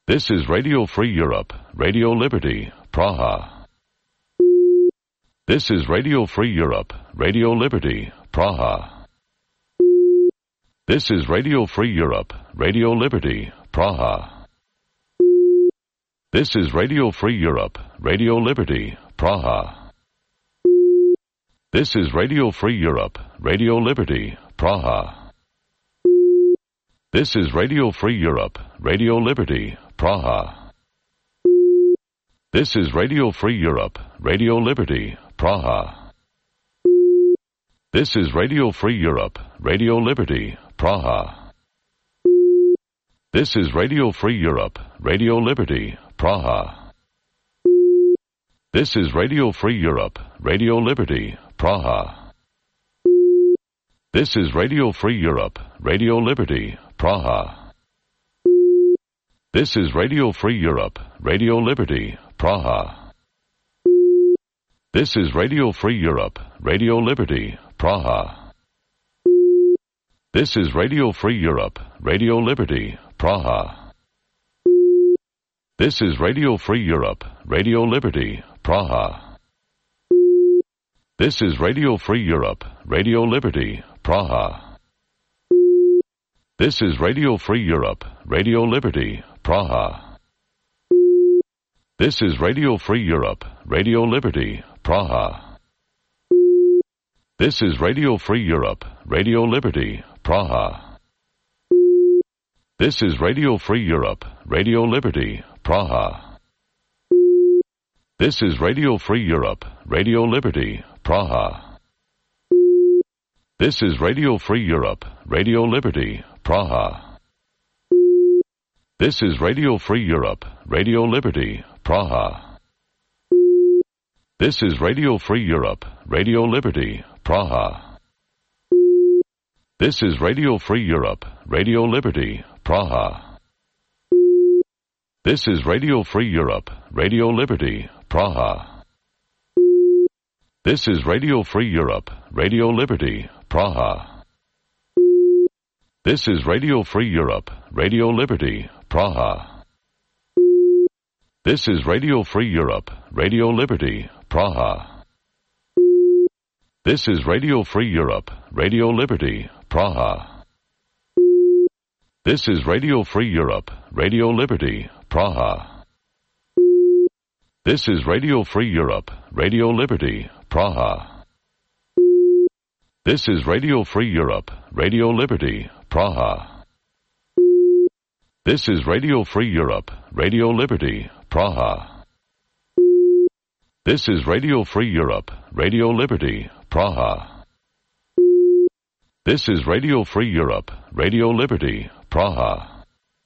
This is Radio Free Europe, Radio Liberty, Praha. This is Radio Free Europe, Radio Liberty, Praha. This is Radio Free Europe, Radio Liberty, Praha. This is Radio Free Europe, Radio Liberty, Praha. This is Radio Free Europe, Radio Liberty, Praha. This is Radio Free Europe, Radio Liberty, Praha. This is Radio Free Europe, Radio Liberty, Praha. This is Radio Free Europe, Radio Liberty, Praha. This is Radio Free Europe, Radio Liberty, Praha. This is Radio Free Europe, Radio Liberty, Praha. This is Radio Free Europe, Radio Liberty, Praha. This is Radio Free Europe, Radio Liberty, Praha. This is Radio Free Europe, Radio Liberty, Praha. This is Radio Free Europe, Radio Liberty, Praha. This is Radio Free Europe, Radio Liberty, Praha. This is Radio Free Europe, Radio Liberty, Praha. This is Radio Free Europe, Radio Liberty, Praha. This is Radio Free Europe, Radio Liberty, Praha. This is Radio Free Europe, Radio Liberty, Praha. This is Radio Free Europe, Radio Liberty, Praha. This is Radio Free Europe, Radio Liberty, Praha. This is Radio Free Europe, Radio Liberty, Praha. This is Radio Free Europe, Radio Liberty, Praha. This is Radio Free Europe, Radio Liberty, Praha. This is Radio Free Europe, Radio Liberty, Praha. This is Radio Free Europe, Radio Liberty, Praha. This is Radio Free Europe, Radio Liberty, Praha. This is Radio Free Europe, Radio Liberty, Praha. This is Radio Free Europe, Radio Liberty, Praha. This is Radio Free Europe, Radio Liberty, Praha. This is Radio Free Europe, Radio Liberty, Praha. This is Radio Free Europe, Radio Liberty, Praha. This is Radio Free Europe, Radio Liberty, Praha. This is Radio Free Europe, Radio Liberty, Praha. This is Radio Free Europe, Radio Liberty, Praha. This is Radio Free Europe, Radio Liberty, Praha.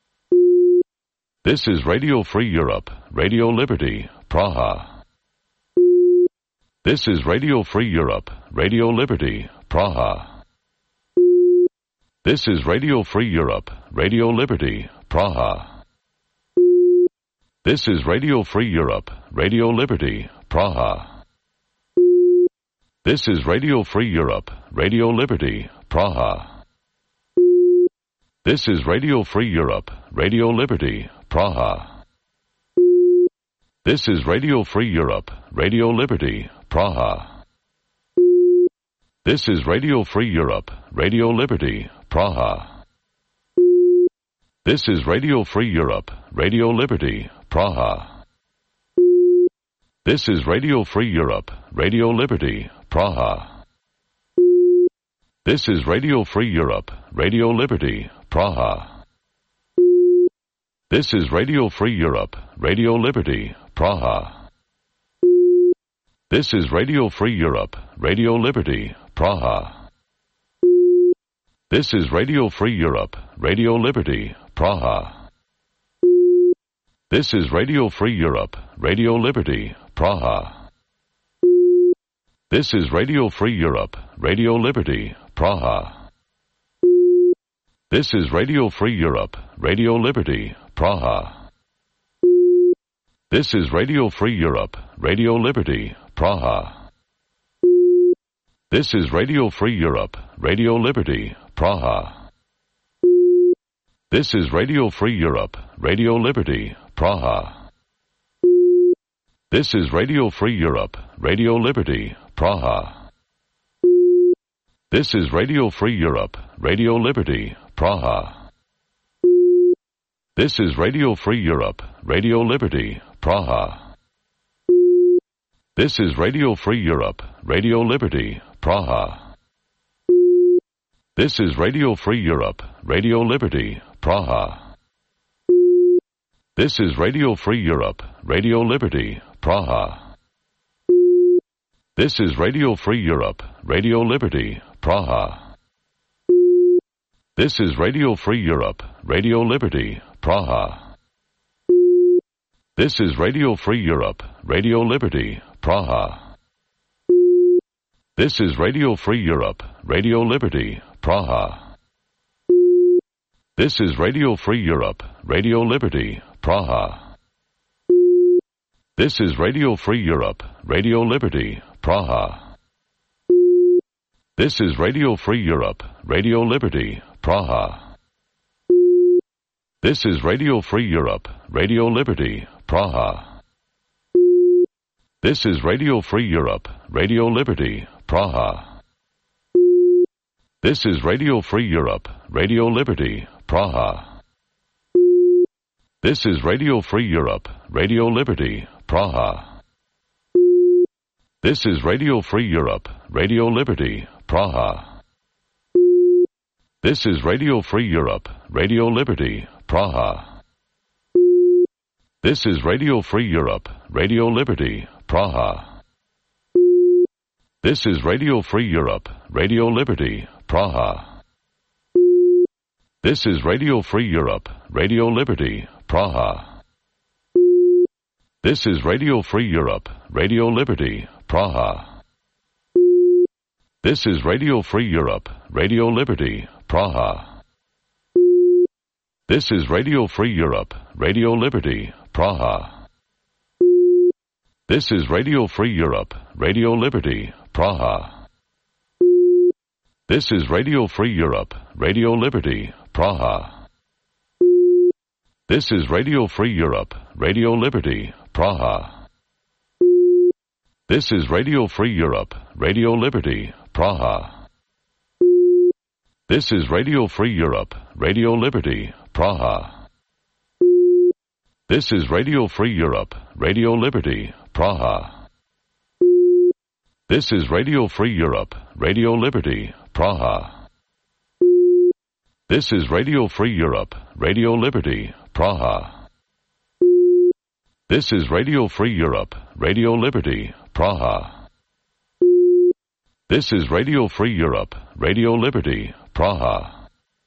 This is Radio Free Europe, Radio Liberty, Praha. This is Radio Free Europe, Radio Liberty, Praha. This is Radio Free Europe, Radio Liberty, Praha. This is Radio Free Europe, Radio Liberty, Praha. This is Radio Free Europe, Radio Liberty, Praha. This is Radio Free Europe, Radio Liberty, Praha. This is Radio Free Europe, Radio Liberty, Praha. This is Radio Free Europe, Radio Liberty, Praha. This is Radio Free Europe, Radio Liberty, Praha. This is Radio Free Europe, Radio Liberty, Praha. This is Radio Free Europe, Radio Liberty, Praha. This is Radio Free Europe, Radio Liberty, Praha. This is Radio Free Europe, Radio Liberty, Praha. This is Radio Free Europe, Radio Liberty, Praha. This is Radio Free Europe, Radio Liberty, Praha. This is Radio Free Europe, Radio Liberty, Praha. This is Radio Free Europe, Radio Liberty, Praha. This is Radio Free Europe, Radio Liberty, Praha. This is Radio Free Europe, Radio Liberty, Praha. This is Radio Free Europe, Radio Liberty, Praha. This is Radio Free Europe, Radio Liberty, Praha. This is Radio Free Europe, Radio Liberty, Praha. This is Radio Free Europe, Radio Liberty, Praha. This is Radio Free Europe, Radio Liberty, Praha. This is Radio Free Europe, Radio Liberty, Praha. This is Radio Free Europe, Radio Liberty, Praha. This is Radio Free Europe, Radio Liberty, Praha. This is Radio Free Europe, Radio Liberty, Praha. This is Radio Free Europe, Radio Liberty, Praha. This is Radio Free Europe, Radio Liberty, Praha. This is Radio Free Europe, Radio Liberty, Praha. This is Radio Free Europe, Radio Liberty, Praha. This is Radio Free Europe, Radio Liberty, Praha. This is Radio Free Europe, Radio Liberty, Praha. This is Radio Free Europe, Radio Liberty, Praha. This is Radio Free Europe, Radio Liberty, Praha. This is Radio Free Europe, Radio Liberty, Praha. This is Radio Free Europe, Radio Liberty, Praha. This is Radio Free Europe, Radio Liberty, Praha. This is Radio Free Europe, Radio Liberty, Praha. This is Radio Free Europe, Radio Liberty, Praha. This is Radio Free Europe, Radio Liberty, Praha. This is Radio Free Europe, Radio Liberty, Praha. This is Radio Free Europe, Radio Liberty, Praha. This is Radio Free Europe, Radio Liberty, Praha. This is Radio Free Europe, Radio Liberty, Praha. This is Radio Free Europe, Radio Liberty, Praha. This is Radio Free Europe, Radio Liberty, Praha. This is Radio Free Europe, Radio Liberty, Praha. This is Radio Free Europe, Radio Liberty, Praha. This is Radio Free Europe, Radio Liberty, Praha. This is Radio Free Europe, Radio Liberty, Praha. This is Radio Free Europe, Radio Liberty, Praha. This is Radio Free Europe, Radio Liberty, Praha. This is Radio Free Europe, Radio Liberty, Praha.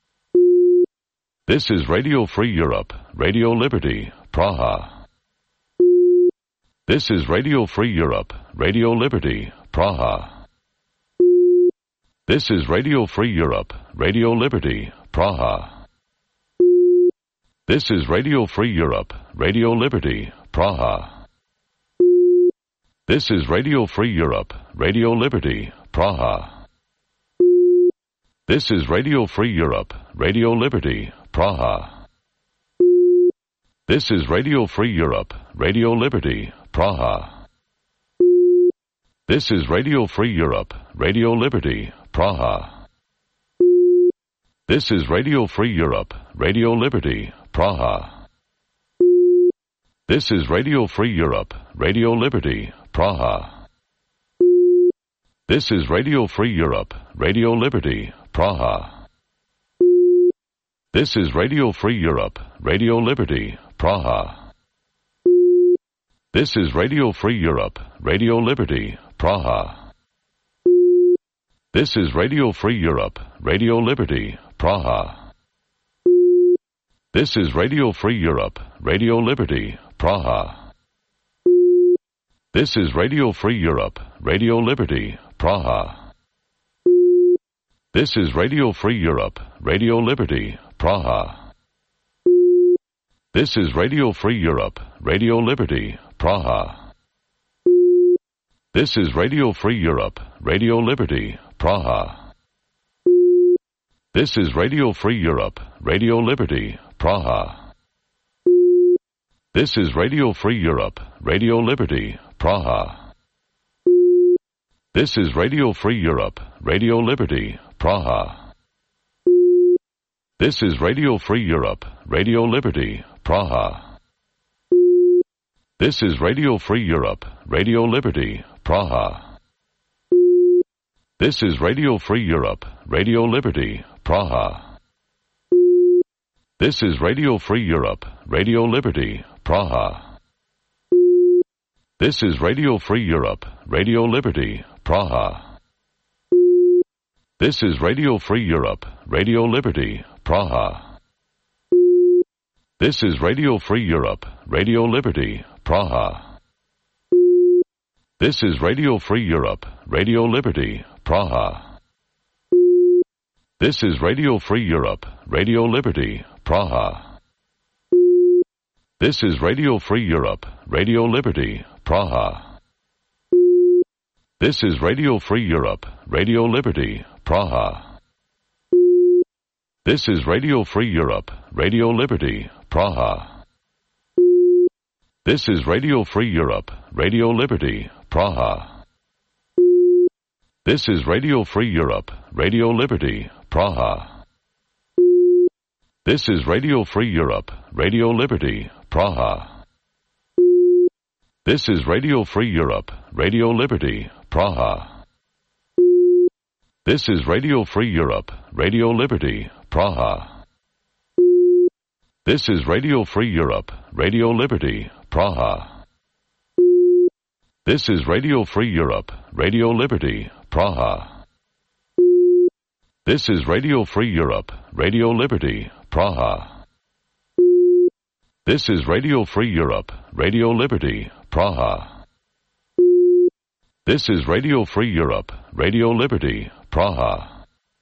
This is Radio Free Europe, Radio Liberty, Praha. This is Radio Free Europe, Radio Liberty, Praha. This is Radio Free Europe, Radio Liberty, Praha. This is Radio Free Europe, Radio Liberty, Praha. This is Radio Free Europe, Radio Liberty, Praha. This is Radio Free Europe, Radio Liberty, Praha. This is Radio Free Europe, Radio Liberty, Praha. This is Radio Free Europe, Radio Liberty, Praha. This is Radio Free Europe, Radio Liberty, Praha. This is Radio Free Europe, Radio Liberty, Praha. This is Radio Free Europe, Radio Liberty, Praha. This is Radio Free Europe, Radio Liberty, Praha. This is Radio Free Europe, Radio Liberty, Praha. This is Radio Free Europe, Radio Liberty, Praha. This is Radio Free Europe, Radio Liberty, Praha. This is Radio Free Europe, Radio Liberty, Praha. This is Radio Free Europe, Radio Liberty, Praha. This is Radio Free Europe, Radio Liberty, Praha. This is Radio Free Europe, Radio Liberty, Praha. This is Radio Free Europe, Radio Liberty, Praha. This is Radio Free Europe, Radio Liberty, Praha. This is Radio Free Europe, Radio Liberty, Praha. This is Radio Free Europe, Radio Liberty, Praha. This is Radio Free Europe, Radio Liberty, Praha. This is Radio Free Europe, Radio Liberty, Praha. This is Radio Free Europe, Radio Liberty, Praha. This is Radio Free Europe, Radio Liberty, Praha. This is Radio Free Europe, Radio Liberty, Praha. This is Radio Free Europe, Radio Liberty, Praha. This is Radio Free Europe, Radio Liberty, Praha. This is Radio Free Europe, Radio Liberty, Praha. This is Radio Free Europe, Radio Liberty, Praha. This is Radio Free Europe, Radio Liberty, Praha. This is Radio Free Europe, Radio Liberty, Praha. This is Radio Free Europe, Radio Liberty, Praha. This is Radio Free Europe, Radio Liberty, Praha. This is Radio Free Europe, Radio Liberty, Praha. This is Radio Free Europe, Radio Liberty, Praha. This is Radio Free Europe, Radio Liberty, Praha. This is Radio Free Europe, Radio Liberty, Praha. This is Radio Free Europe, Radio Liberty, Praha. This is Radio Free Europe, Radio Liberty, Praha. This is Radio Free Europe, Radio Liberty, Praha. This is Radio Free Europe, Radio Liberty, Praha.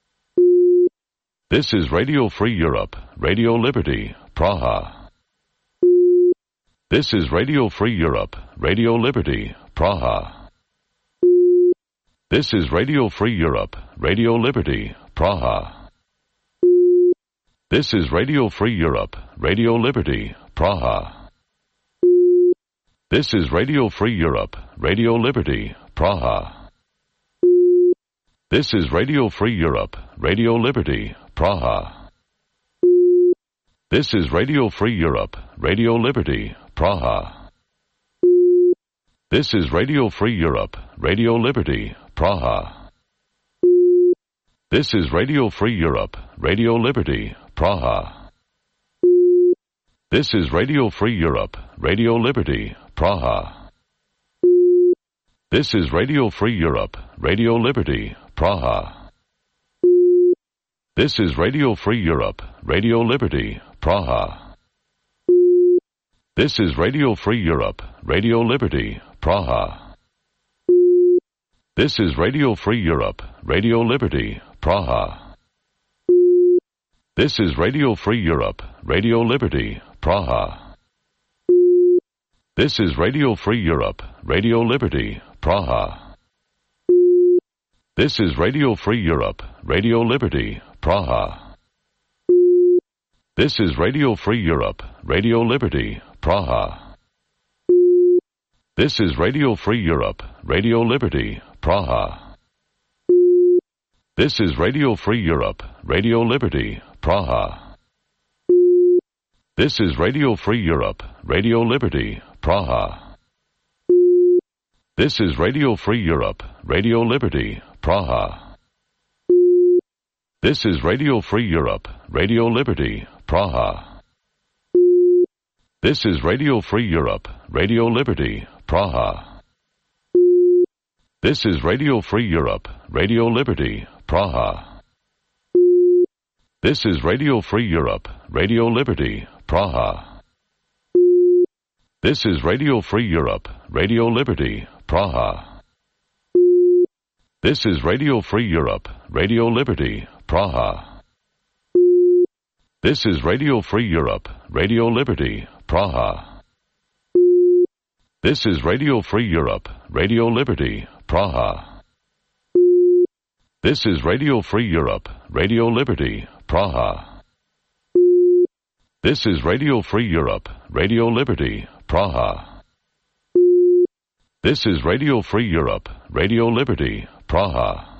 This is Radio Free Europe, Radio Liberty, Praha. This is Radio Free Europe, Radio Liberty, Praha. This is Radio Free Europe, Radio Liberty, Praha. This is Radio Free Europe, Radio Liberty, Praha. This is Radio Free Europe, Radio Liberty, Praha. This is Radio Free Europe, Radio Liberty, Praha. This is Radio Free Europe, Radio Liberty, Praha. This is Radio Free Europe, Radio Liberty, Praha. This is Radio Free Europe, Radio Liberty, Praha. This is Radio Free Europe, Radio Liberty, Praha. This is Radio Free Europe, Radio Liberty, Praha. This is Radio Free Europe, Radio Liberty, Praha. This is Radio Free Europe, Radio Liberty, Praha. This is Radio Free Europe, Radio Liberty, Praha. This is Radio Free Europe, Radio Liberty, Praha. This is Radio Free Europe, Radio Liberty, Praha. This is Radio Free Europe, Radio Liberty, Praha. This is Radio Free Europe, Radio Liberty, Praha. This is Radio Free Europe, Radio Liberty, Praha. This is Radio Free Europe, Radio Liberty, Praha. This is Radio Free Europe, Radio Liberty, Praha. This is Radio Free Europe, Radio Liberty, Praha. This is Radio Free Europe, Radio Liberty, Praha. This is Radio Free Europe, Radio Liberty, Praha. This is Radio Free Europe, Radio Liberty, Praha. This is Radio Free Europe, Radio Liberty, Praha. This is Radio Free Europe, Radio Liberty, Praha. This is Radio Free Europe, Radio Liberty, Praha. This is Radio Free Europe, Radio Liberty, Praha. This is Radio Free Europe, Radio Liberty, Praha. This is Radio Free Europe, Radio Liberty, Praha. This is Radio Free Europe, Radio Liberty, Praha. This is Radio Free Europe, Radio Liberty, Praha.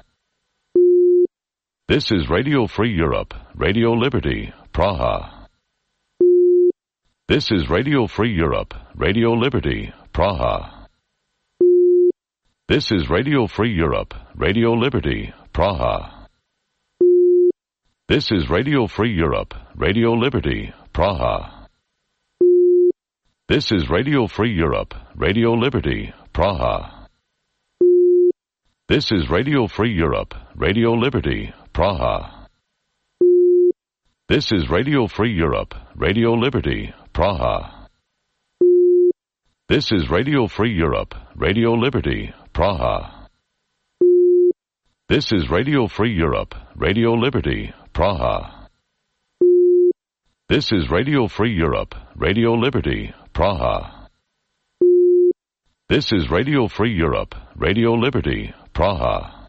This is Radio Free Europe, Radio Liberty, Praha. This is Radio Free Europe, Radio Liberty, Praha. This is Radio Free Europe, Radio Liberty, Praha. This is Radio Free Europe, Radio Liberty, Praha. This is Radio Free Europe, Radio Liberty, Praha. This is Radio Free Europe, Radio Liberty, Praha. This is Radio Free Europe, Radio Liberty, Praha. This is Radio Free Europe, Radio Liberty, Praha. This is Radio Free Europe, Radio Liberty, Praha. This is Radio Free Europe, Radio Liberty, Praha. This is Radio Free Europe, Radio Liberty, Praha.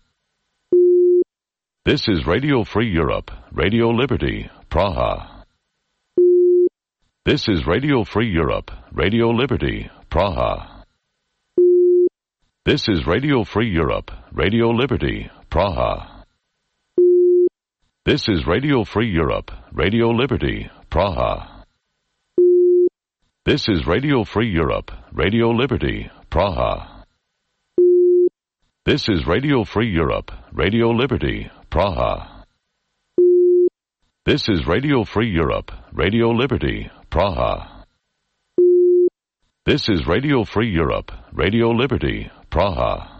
This is Radio Free Europe, Radio Liberty, Praha. This is Radio Free Europe, Radio Liberty, Praha. This is Radio Free Europe, Radio Liberty, Praha. This is Radio Free Europe, Radio Liberty, Praha. This is Radio Free Europe, Radio Liberty, Praha. This is Radio Free Europe, Radio Liberty, Praha. This is Radio Free Europe, Radio Liberty, Praha. This is Radio Free Europe, Radio Liberty, Praha.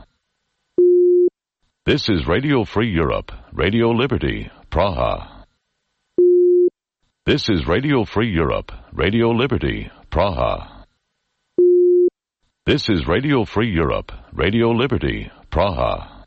This is Radio Free Europe, Radio Liberty, Praha. This is Radio Free Europe, Radio Liberty, Praha. This is Radio Free Europe, Radio Liberty, Praha.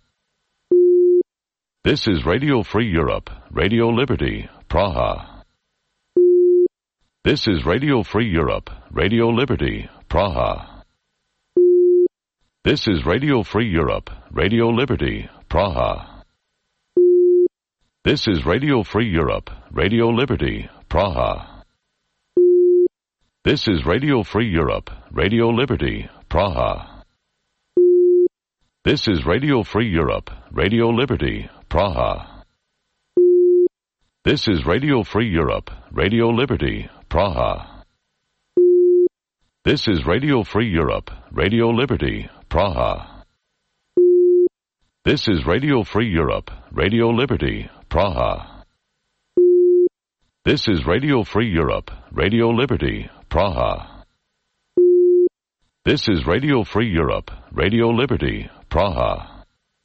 This is Radio Free Europe, Radio Liberty, Praha. This is Radio Free Europe, Radio Liberty, Praha. This is Radio Free Europe, Radio Liberty, Praha. This is Radio Free Europe, Radio Liberty, Praha. This is Radio Free Europe, Radio Liberty, Praha. This is Radio Free Europe, Radio Liberty, Praha. This is Radio Free Europe, Radio Liberty, Praha. This is Radio Free Europe, Radio Liberty, Praha. This is Radio Free Europe, Radio Liberty, Praha. This is Radio Free Europe, Radio Liberty, Praha. This is Radio Free Europe, Radio Liberty, Praha.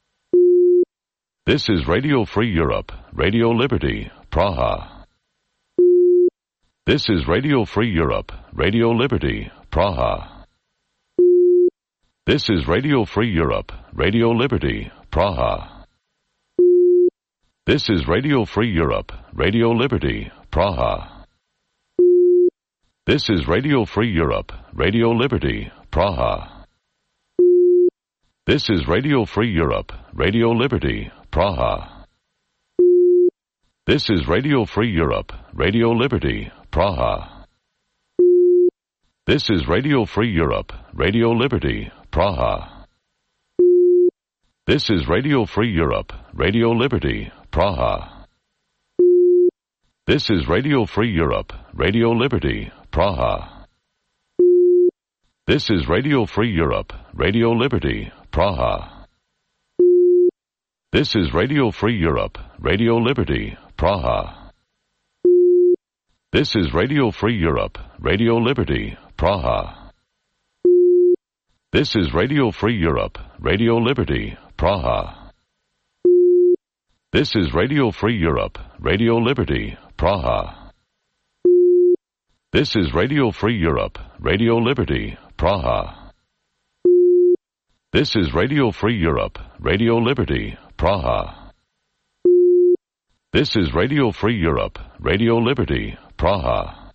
This is Radio Free Europe, Radio Liberty, Praha. This is Radio Free Europe, Radio Liberty, Praha. This is Radio Free Europe, Radio Liberty, Praha. This is Radio Free Europe, Radio Liberty, Praha. This is Radio Free Europe, Radio Liberty, Praha. This is Radio Free Europe, Radio Liberty, Praha. This is Radio Free Europe, Radio Liberty, Praha. This is Radio Free Europe, Radio Liberty, Praha. This is Radio Free Europe, Radio Liberty, Praha. This is Radio Free Europe, Radio Liberty, Praha. This is Radio Free Europe, Radio Liberty, Praha. This is Radio Free Europe, Radio Liberty, Praha. This is Radio Free Europe, Radio Liberty, Praha. This is Radio Free Europe, Radio Liberty, Praha. This is Radio Free Europe, Radio Liberty, Praha. This is Radio Free Europe, Radio Liberty, Praha. This is Radio Free Europe, Radio Liberty, Praha. This is Radio Free Europe, Radio Liberty, Praha.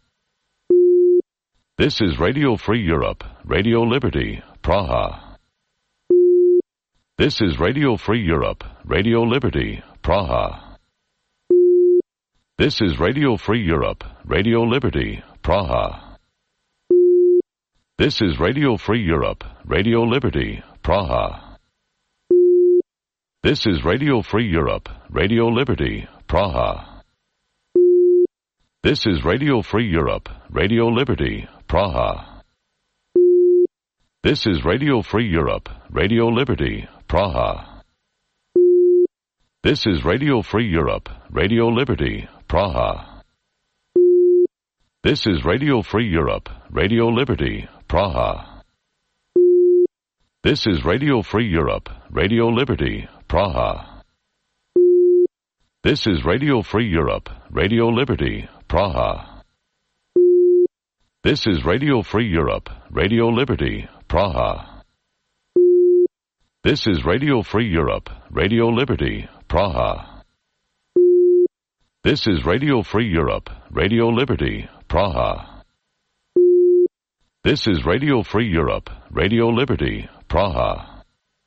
This is Radio Free Europe, Radio Liberty, Praha. This is Radio Free Europe, Radio Liberty, Praha. This is Radio Free Europe, Radio Liberty, Praha. This is Radio Free Europe, Radio Liberty, Praha. This is Radio Free Europe, Radio Liberty, Praha. This is Radio Free Europe, Radio Liberty, Praha. This is Radio Free Europe, Radio Liberty, Praha. This is Radio Free Europe, Radio Liberty, Praha. This is Radio Free Europe, Radio Liberty, Praha. This is Radio Free Europe, Radio Liberty, Praha. This is Radio Free Europe, Radio Liberty, Praha. This is Radio Free Europe, Radio Liberty, Praha. This is Radio Free Europe, Radio Liberty, Praha. This is Radio Free Europe, Radio Liberty, Praha. This is Radio Free Europe, Radio Liberty, Praha.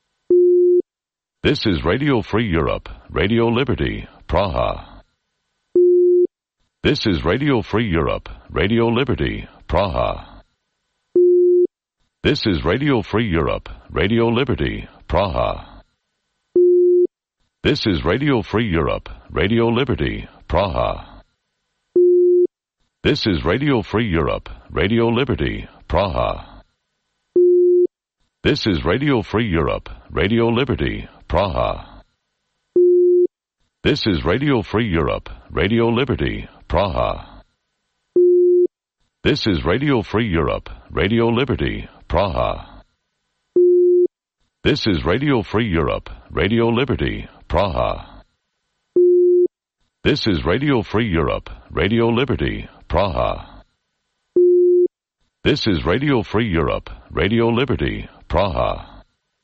This is Radio Free Europe, Radio Liberty, Praha. This is Radio Free Europe, Radio Liberty, Praha. This is Radio Free Europe, Radio Liberty, Praha. This is Radio Free Europe, Radio Liberty, Praha. This is Radio Free Europe, Radio Liberty, Praha. This is Radio Free Europe, Radio Liberty, Praha. This is Radio Free Europe, Radio Liberty, Praha. This is Radio Free Europe, Radio Liberty, Praha. This is Radio Free Europe, Radio Liberty, Praha. This is Radio Free Europe, Radio Liberty, Praha. This is Radio Free Europe, Radio Liberty, Praha.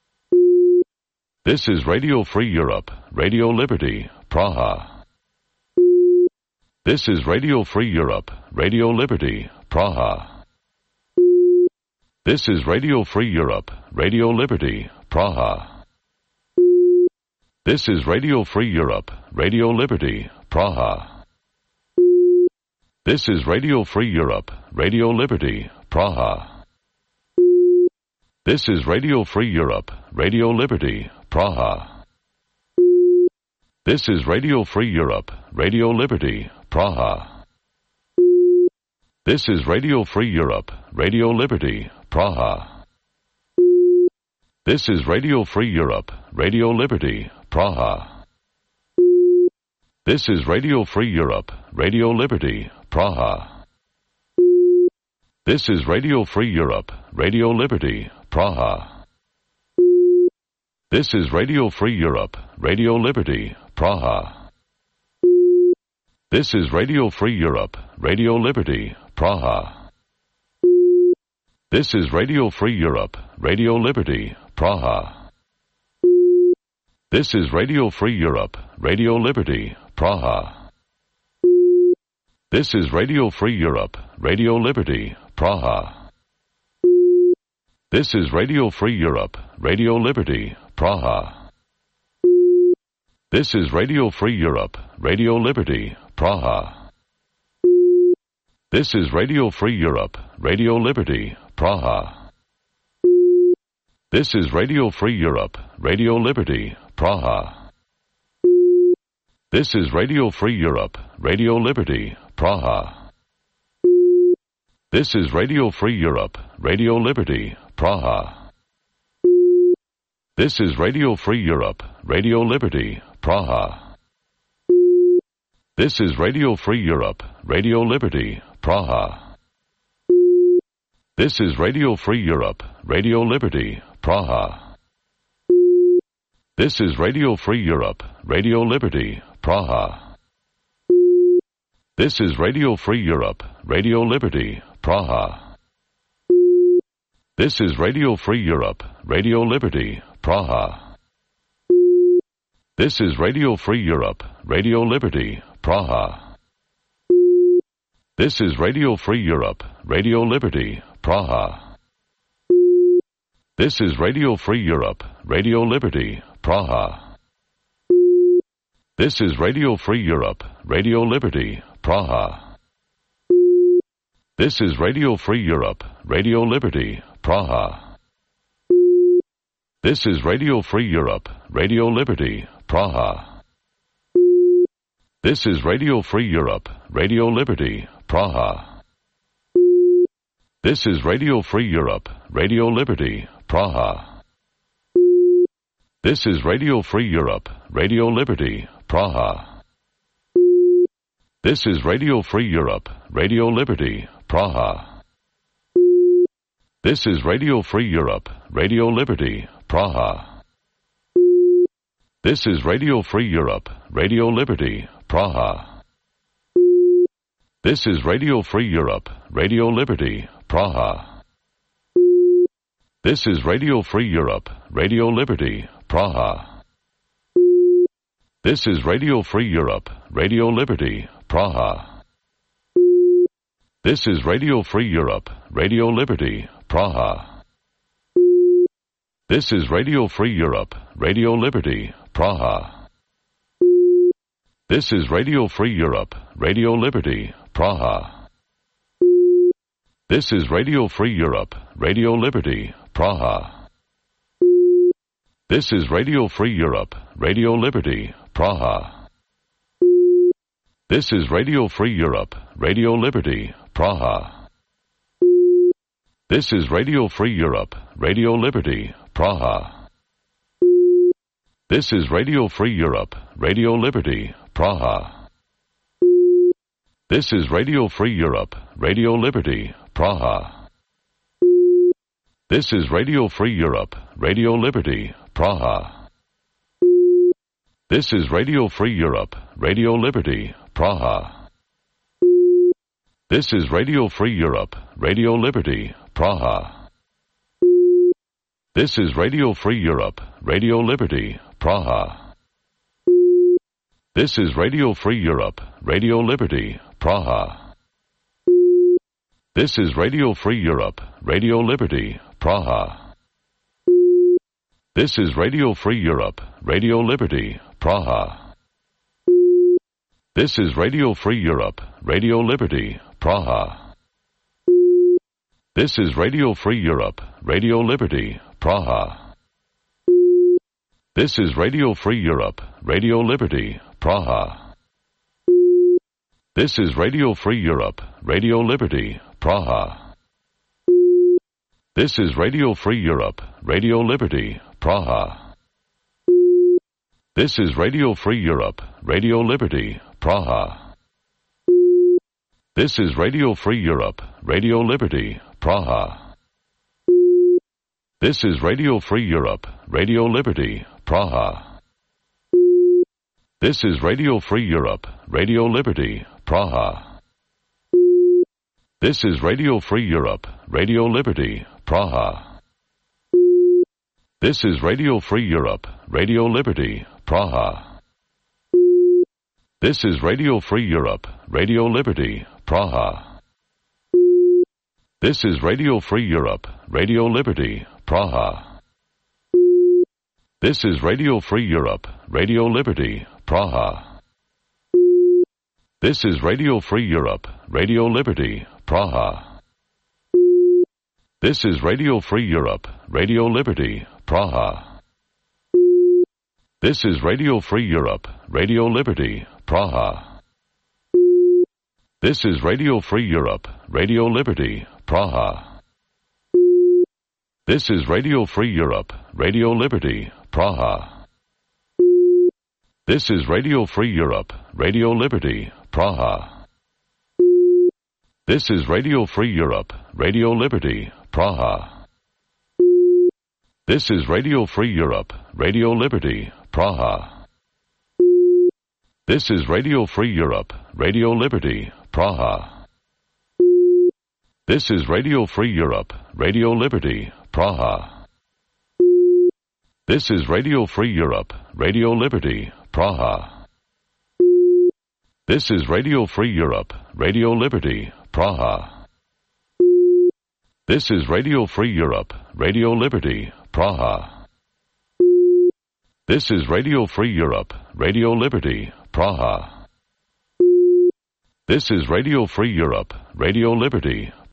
This is Radio Free Europe, Radio Liberty, Praha. This is Radio Free Europe, Radio Liberty, Praha. This is Radio Free Europe, Radio Liberty, Praha. This is Radio Free Europe, Radio Liberty, Praha. This is Radio Free Europe, Radio Liberty, Praha. This is Radio Free Europe, Radio Liberty, Praha. This is Radio Free Europe, Radio Liberty, Praha. This is Radio Free Europe, Radio Liberty, Praha. This is Radio Free Europe, Radio Liberty, Praha. This is Radio Free Europe, Radio Liberty, Praha. This is Radio Free Europe, Radio Liberty, Praha. This is Radio Free Europe, Radio Liberty, Praha. This is Radio Free Europe, Radio Liberty, Praha. This is Radio Free Europe, Radio Liberty, Praha. This is Radio Free Europe, Radio Liberty, Praha. This is Radio Free Europe, Radio Liberty, Praha. This is Radio Free Europe, Radio Liberty, Praha. This is Radio Free Europe, Radio Liberty, Praha. This is Radio Free Europe, Radio Liberty, Praha. This is Radio Free Europe, Radio Liberty, Praha. This is Radio Free Europe, Radio Liberty, Praha. This is Radio Free Europe, Radio Liberty, Praha. This is Radio Free Europe, Radio Liberty, Praha. This is Radio Free Europe, Radio Liberty, Praha. This is Radio Free Europe, Radio Liberty, Praha. This is Radio Free Europe, Radio Liberty, Praha. This is Radio Free Europe, Radio Liberty, Praha. This is Radio Free Europe, Radio Liberty, Praha. This is Radio Free Europe, Radio Liberty, Praha. This is Radio Free Europe, Radio Liberty, Praha. This is Radio Free Europe, Radio Liberty, Praha. This is Radio Free Europe, Radio Liberty, Praha. This is Radio Free Europe, Radio Liberty, Praha. This is Radio Free Europe, Radio Liberty, Praha. This is Radio Free Europe, Radio Liberty, Praha. This is Radio Free Europe, Radio Liberty, Praha. This is Radio Free Europe, Radio Liberty, Praha. This is Radio Free Europe, Radio Liberty, Praha. This is Radio Free Europe, Radio Liberty, Praha. This is Radio Free Europe, Radio Liberty, Praha. This is Radio Free Europe, Radio Liberty, Praha. This is Radio Free Europe, Radio Liberty, Praha. This is Radio Free Europe, Radio Liberty, Praha. This is Radio Free Europe, Radio Liberty, Praha. This is Radio Free Europe, Radio Liberty, Praha. This is Radio Free Europe, Radio Liberty, Praha. This is Radio Free Europe, Radio Liberty, Praha. This is Radio Free Europe, Radio Liberty, Praha. This is Radio Free Europe, Radio Liberty, Praha. This is Radio Free Europe, Radio Liberty, Praha. This is Radio Free Europe, Radio Liberty, Praha. This is Radio Free Europe, Radio Liberty, Praha. This is Radio Free Europe, Radio Liberty, Praha. This is Radio Free Europe, Radio Liberty, Praha. This is Radio Free Europe, Radio Liberty, Praha. This is Radio Free Europe, Radio Liberty, Praha. This is Radio Free Europe, Radio Liberty, Praha. This is Radio Free Europe, Radio Liberty, Praha. This is Radio Free Europe, Radio Liberty, Praha. This is Radio Free Europe, Radio Liberty, Praha. This is Radio Free Europe, Radio Liberty, Praha. This is Radio Free Europe, Radio Liberty, Praha. This is Radio Free Europe, Radio Liberty, Praha. This is Radio Free Europe, Radio Liberty, Praha. This is Radio Free Europe, Radio Liberty, Praha. This is Radio Free Europe, Radio Liberty, Praha. This is Radio Free Europe, Radio Liberty, Praha. This is Radio Free Europe, Radio Liberty, Praha. This is Radio Free Europe, Radio Liberty, Praha. This is Radio Free Europe, Radio Liberty, Praha. This is Radio Free Europe, Radio Liberty, Praha. This is Radio Free Europe, Radio Liberty, Praha. This is Radio Free Europe, Radio Liberty, Praha. This is Radio Free Europe, Radio Liberty, Praha. This is Radio Free Europe, Radio Liberty, Praha. This is Radio Free Europe, Radio Liberty, Praha. This is Radio Free Europe, Radio Liberty, Praha. This is Radio Free Europe, Radio Liberty, Praha. This is Radio Free Europe, Radio Liberty, Praha. This is Radio Free Europe, Radio Liberty, Praha. This is Radio Free Europe, Radio Liberty, Praha. This is Radio Free Europe, Radio Liberty, Praha. This is Radio Free Europe, Radio Liberty, Praha. This is Radio Free Europe, Radio Liberty, Praha. This is Radio Free Europe, Radio Liberty, Praha. This is Radio Free Europe, Radio Liberty, Praha. This is Radio Free Europe, Radio Liberty, Praha. This is Radio Free Europe, Radio Liberty,